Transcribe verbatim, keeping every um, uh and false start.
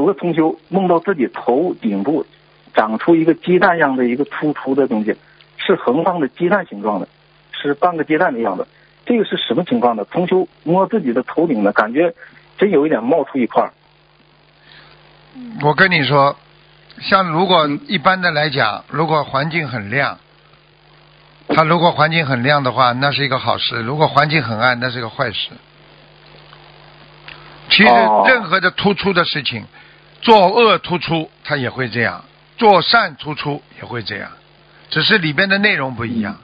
有个同修梦到自己头顶部长出一个鸡蛋样的一个突出的东西，是横放的鸡蛋形状的，是半个鸡蛋的样子。这个是什么情况呢？同修摸自己的头顶呢，感觉真有一点冒出一块。 我跟你说，像如果一般的来讲，如果环境很亮，它如果环境很亮的话，那是一个好事；如果环境很暗，那是个坏事。其实任何的突出的事情，做恶突出它也会这样，做善突出也会这样，只是里边的内容不一样。